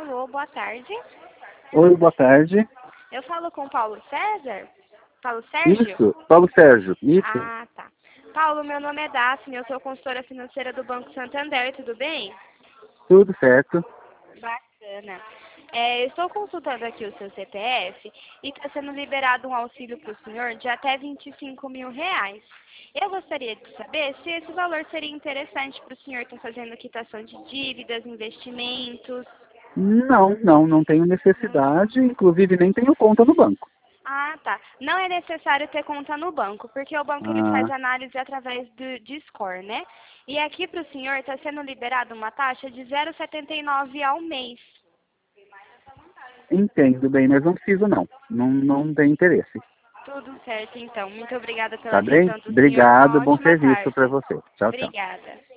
Alô, boa tarde. Oi, boa tarde. Eu falo com Paulo César? Paulo Sérgio? Isso, Paulo Sérgio, isso. Ah, tá. Paulo, meu nome é Daphne, eu sou consultora financeira do Banco Santander, tudo bem? Tudo certo. Bacana. Eu estou consultando aqui o seu CPF e está sendo liberado um auxílio para o senhor de até R$ 25.000. Eu gostaria de saber se esse valor seria interessante para o senhor estar fazendo quitação de dívidas, investimentos. Não tenho necessidade, inclusive nem tenho conta no banco. Ah, tá. Não é necessário ter conta no banco, porque o banco ele faz Ah, análise através de score, né? E aqui para o senhor está sendo liberado uma taxa de 0,79 ao mês. entendo bem, mas não preciso não. Não tem interesse. Tudo certo, então. Muito obrigada pela Tá bem? atenção do senhor. Uma Obrigado, bom ótima serviço para tarde. você. Tchau, tchau. Obrigada.